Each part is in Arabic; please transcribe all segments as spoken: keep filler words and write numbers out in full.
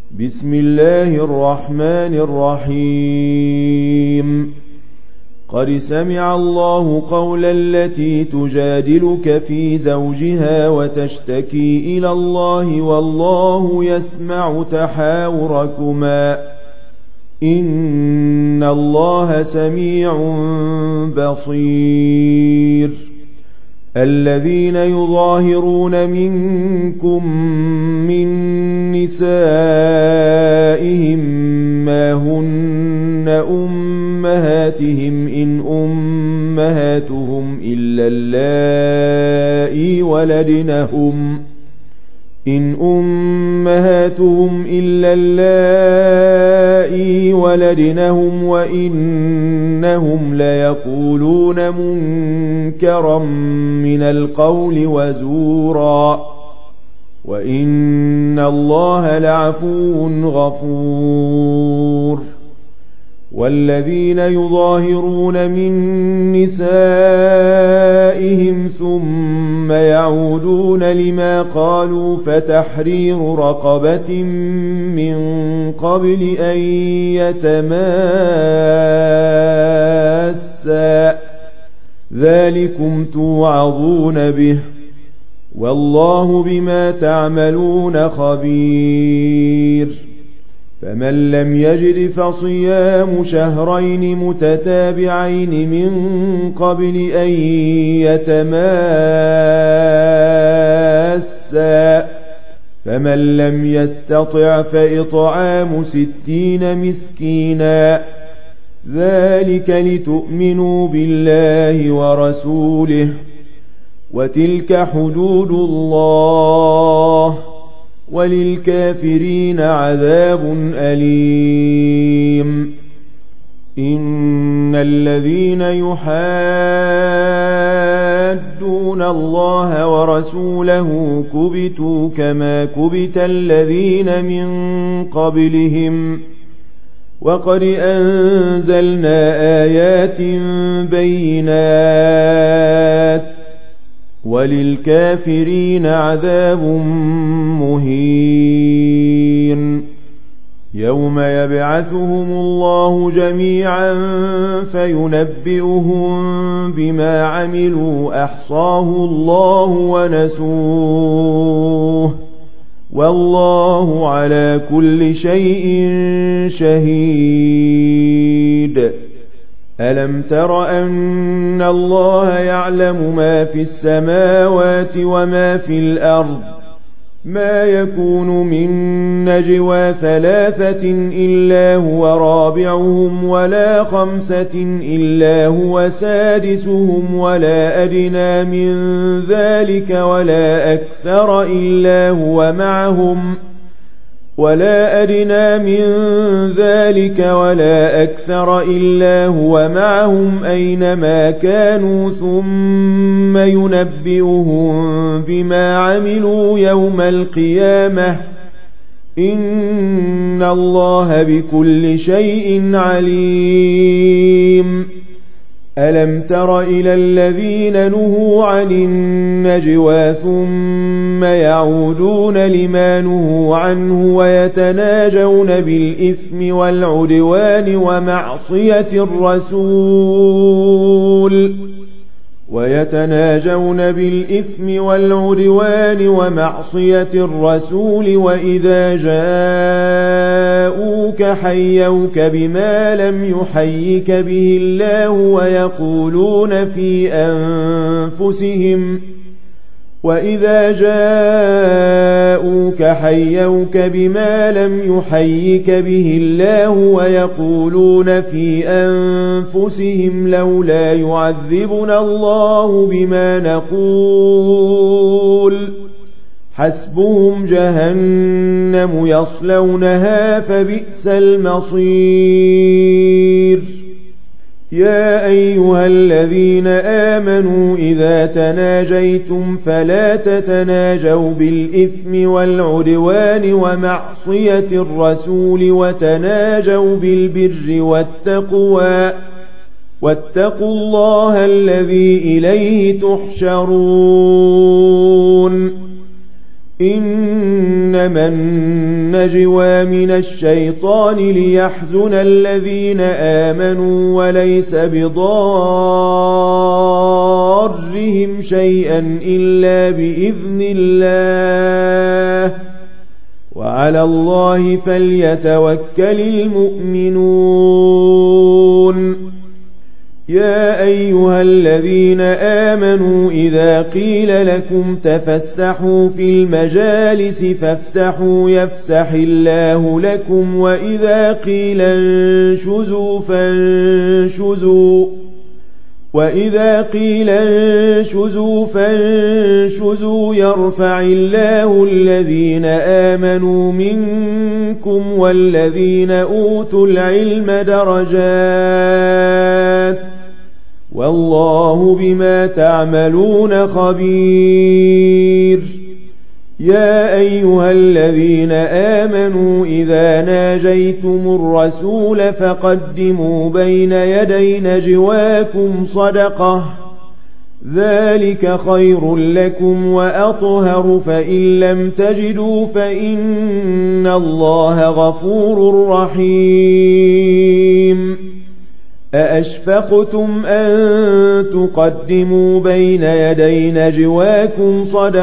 بسم الله الرحمن الرحيم. قد سمع الله قول التي تجادلك في زوجها وتشتكي إلى الله والله يسمع تحاوركما إن الله سميع بصير. الذين يظاهرون منكم من نسائهم ما هن أمهاتهم إن أمهاتهم إلا اللائي ولدنهم إن أمهاتهم إلا اللائي ولدنهم وإنهم ليقولون منكرا من القول وزورا وإن الله لعفو غفور. والذين يظاهرون من نسائهم ثم يعودون لما قالوا فتحرير رقبة من قبل أن يتماسا ذلكم توعظون به والله بما تعملون خبير. فمن لم يجد فصيام شهرين متتابعين من قبل أن يتماسا فمن لم يستطع فإطعام ستين مسكينا ذلك لتؤمنوا بالله ورسوله وتلك حدود الله وللكافرين عذاب أليم. إن الذين يحادون الله ورسوله كبتوا كما كبت الذين من قبلهم وقد أنزلنا آيات بينات وللكافرين عذاب مهين. يوم يبعثهم الله جميعا فينبئهم بما عملوا أحصاه الله ونسوه والله على كل شيء شهيد. ألم تر أن الله يعلم ما في السماوات وما في الأرض ما يكون من نجوى ثلاثة إلا هو رابعهم ولا خمسة إلا هو سادسهم ولا أدنى من ذلك ولا أكثر إلا هو معهم ولا أدنى من ذلك ولا أكثر إلا هو معهم أينما كانوا ثم ينبئهم بما عملوا يوم القيامة إن الله بكل شيء عليم. ألم تر إلى الذين نهوا عن النجوى ثم يعودون لما نهوا عنه ويتناجون بالإثم والعدوان ومعصية الرسول ويتناجون بالإثم والعدوان ومعصية الرسول وإذا جاءوك حيوك بما لم يحيك به الله ويقولون في أنفسهم وإذا جاءوك حيوك بما لم يحيك به الله ويقولون في أنفسهم لولا يعذبنا الله بما نقول حسبهم جهنم يصلونها فبئس المصير. يا أيها الذين آمنوا إذا تناجيتم فلا تتناجوا بالإثم والعدوان ومعصية الرسول وتناجوا بالبر والتقوى واتقوا الله الذي إليه تحشرون. إنما النجوى من الشيطان ليحزن الذين آمنوا وليس بضارهم شيئا إلا بإذن الله وعلى الله فليتوكل المؤمنون. يا أيها الذين آمنوا إذا قيل لكم تفسحوا في المجالس فافسحوا يفسح الله لكم وإذا قيل انشزوا فانشزوا وإذا قيل انشزوا فانشزوا يرفع الله الذين آمنوا منكم والذين أوتوا العلم درجات والله بما تعملون خبير. يا أيها الذين آمنوا إذا ناجيتم الرسول فقدموا بين يدي نجواكم صدقة ذلك خير لكم وأطهر فإن لم تجدوا فإن الله غفور رحيم. أأشفقتم أن تقدموا بين يدي نجواكم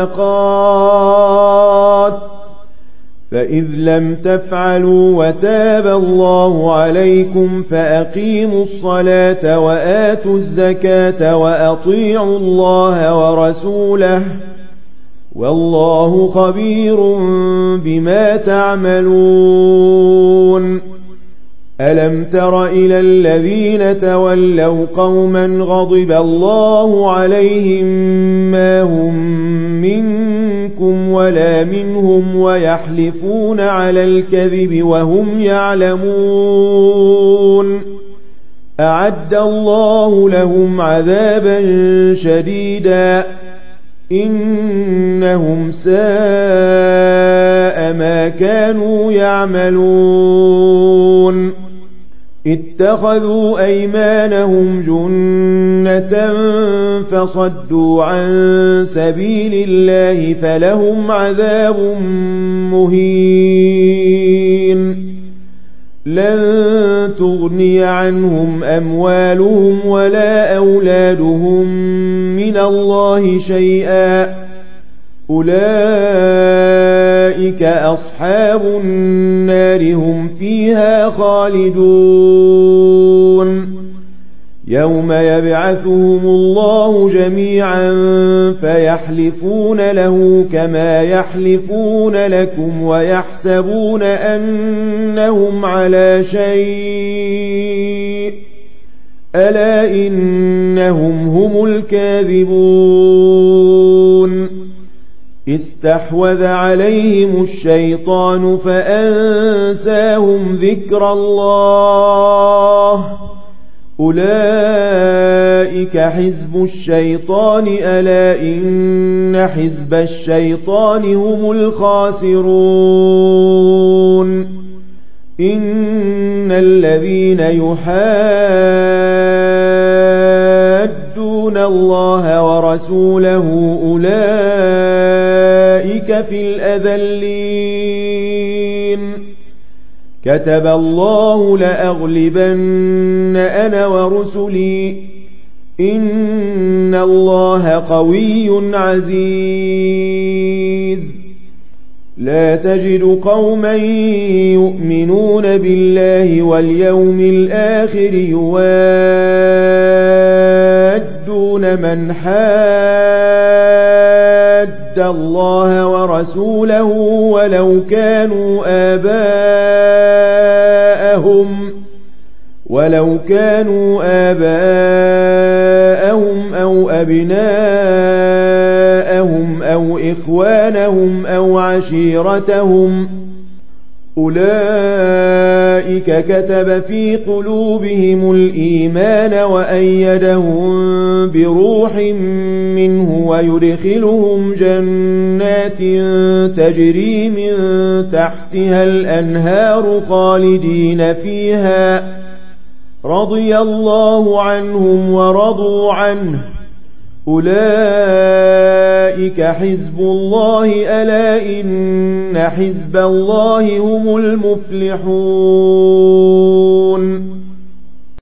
صدقات فإذ لم تفعلوا وتاب الله عليكم فأقيموا الصلاة وآتوا الزكاة وأطيعوا الله ورسوله والله خبير بما تعملون. ألم تر إلى الذين تولوا قوما غضب الله عليهم ما هم منكم ولا منهم ويحلفون على الكذب وهم يعلمون أعد الله لهم عذابا شديدا إنهم ساء ما كانوا يعملون. اتخذوا أيمانهم جنة فصدوا عن سبيل الله فلهم عذاب مهين. لن تغني عنهم أموالهم ولا أولادهم من الله شيئا أولئك أصحاب النار هم فيها خالدون. يوم يبعثهم الله جميعا فيحلفون له كما يحلفون لكم ويحسبون أنهم على شيء ألا إنهم هم الكاذبون. استحوذ عليهم الشيطان فأنساهم ذكر الله أولئك حزب الشيطان ألا إن حزب الشيطان هم الخاسرون. إن الذين يحادون الله ورسوله أولئك في الأذلين. كتب الله لأغلبن أنا ورسلي إن الله قوي عزيز. لا تجد قوما يؤمنون بالله واليوم الآخر يوادون من حاد الله ورسوله ولو كانوا آباءهم ولو كانوا آباءهم أو أبناءهم أو إخوانهم أو عشيرتهم أولئك كتب في قلوبهم الإيمان وأيدهم بروح منه ويدخلهم جنات تجري من تحتها الأنهار خالدين فيها رضي الله عنهم ورضوا عنه أولئك أولئك حزب الله ألا إن حزب الله هم المفلحون.